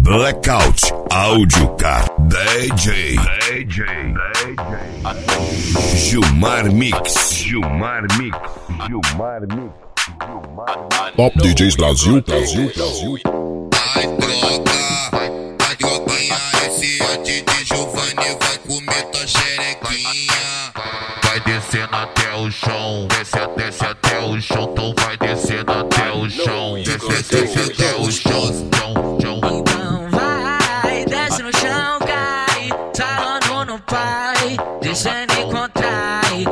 Blackout Audiocar DJ Gilmar Mix. Top DJs Brasil. Vai droguinha, esse é DJ Giovanni, vai comer tua xerequinha. Vai descendo até o chão, desce até o chão, então vai descendo até o chão, desce até o chão, Então vai, desce no chão, cai, sarrando no pai, descendo e contrai,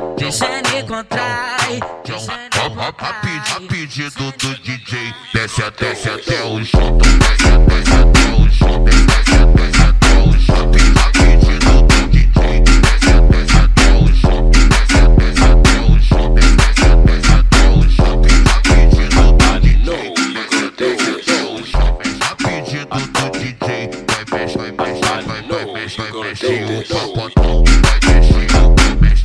A pedido do DJ, desce até o chão, desce até o chão, desce até o chão. A pedido do DJ, desce até o chão, desce até o chão, desce até o chão. A pedido do DJ, desce até o chão. A pedido do DJ, vai mexer o papotão, vai mexer o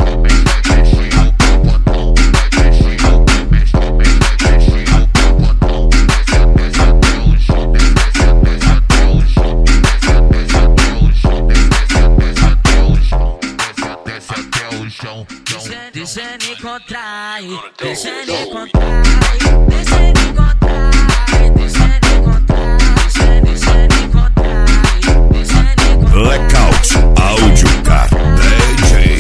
descendo e contrai, descendo e contrai, descendo e contrai, descendo e contrai, descendo e contrai, descendo e contrai. Blackout Audiocar DJ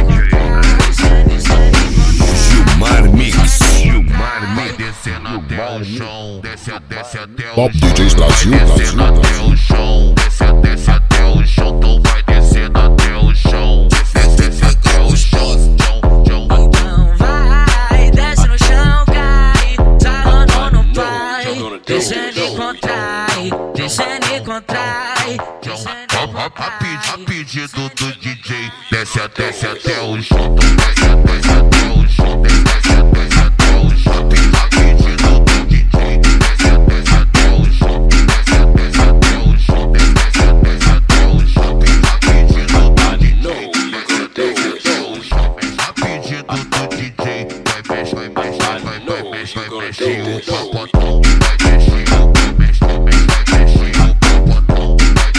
Gilmar Mix. Descendo até o chão, desce até o Top chão, DJs Brasil. descendo até o chão, desce até o chão, então vai descendo até o chão, desce até o chão. Então vai, desce no chão, cai, sarrando no pai, descendo e contrai, descendo e contrai, A pedido do DJ, desce até o chão, desce até o chão, desce até o chão. A pedido do DJ, desce até o chão, desce até o chão, desce até o chão. A pedido do DJ, desce até o chão. A pedido do DJ, vai mexer o papotão, vai mexer o papotão, vai mexer o papotão,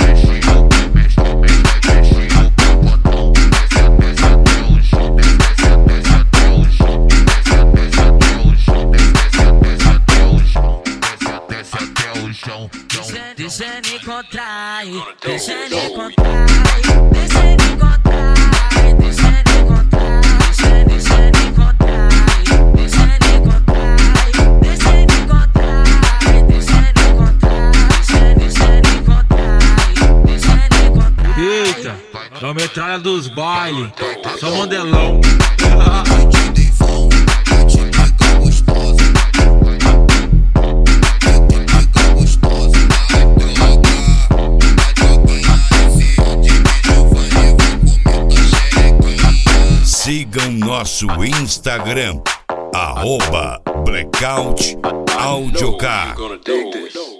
desce até o chão, desce até o chão, desce até o chão. descendo e contrai, descendo e contrai, descendo e contrai, descendo e contrai, descendo e contrai, descendo e contrai, descendo e contrai, descendo e contrai, descendo e contrai, descendo e contrai. Eita, é a metralha dos bailes, só modelão. Sigam nosso Instagram @Blackout Audiocar.